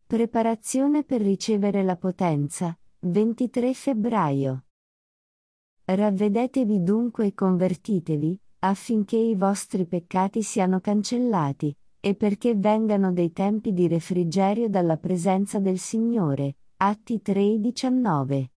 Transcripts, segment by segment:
Preparazione per ricevere la potenza, 23 febbraio. Ravvedetevi dunque e convertitevi, affinché i vostri peccati siano cancellati, e perché vengano dei tempi di refrigerio dalla presenza del Signore. Atti 3:19.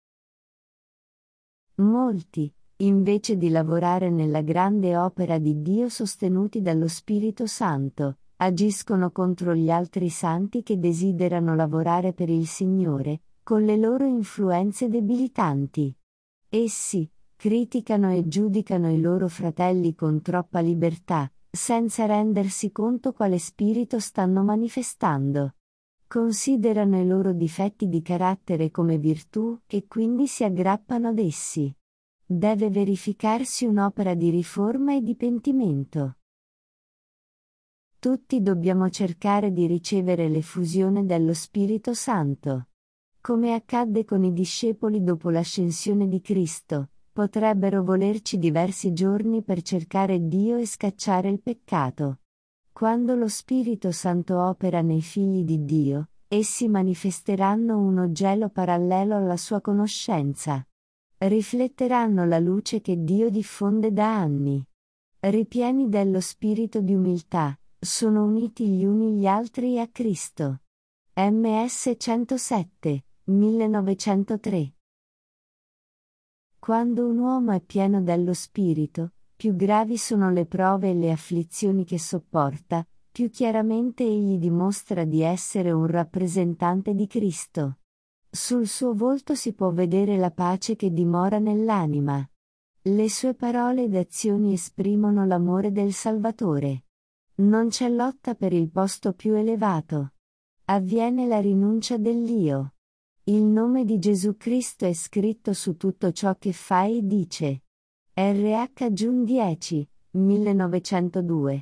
Molti, invece di lavorare nella grande opera di Dio sostenuti dallo Spirito Santo, agiscono contro gli altri santi che desiderano lavorare per il Signore, con le loro influenze debilitanti. Essi criticano e giudicano i loro fratelli con troppa libertà, senza rendersi conto quale spirito stanno manifestando. Considerano i loro difetti di carattere come virtù e quindi si aggrappano ad essi. Deve verificarsi un'opera di riforma e di pentimento. Tutti dobbiamo cercare di ricevere l'effusione dello Spirito Santo. Come accadde con i discepoli dopo l'ascensione di Cristo, potrebbero volerci diversi giorni per cercare Dio e scacciare il peccato. Quando lo Spirito Santo opera nei figli di Dio, essi manifesteranno uno gelo parallelo alla sua conoscenza. Rifletteranno la luce che Dio diffonde da anni. Ripieni dello spirito di umiltà, sono uniti gli uni gli altri a Cristo. MS 107, 1903. Quando un uomo è pieno dello spirito, più gravi sono le prove e le afflizioni che sopporta, più chiaramente egli dimostra di essere un rappresentante di Cristo. Sul suo volto si può vedere la pace che dimora nell'anima. Le sue parole ed azioni esprimono l'amore del Salvatore. Non c'è lotta per il posto più elevato. Avviene la rinuncia dell'io. Il nome di Gesù Cristo è scritto su tutto ciò che fa e dice. RH Jun 10, 1902.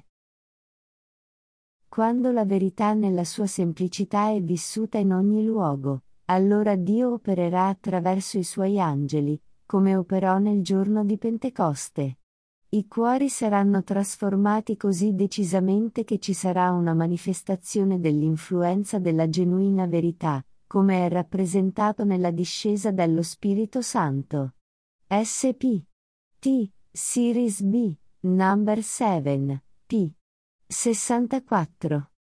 Quando la verità nella sua semplicità è vissuta in ogni luogo, allora Dio opererà attraverso i suoi angeli, come operò nel giorno di Pentecoste. I cuori saranno trasformati così decisamente che ci sarà una manifestazione dell'influenza della genuina verità, come è rappresentato nella discesa dello Spirito Santo. SP. T. Series B, Number 7, p. 64.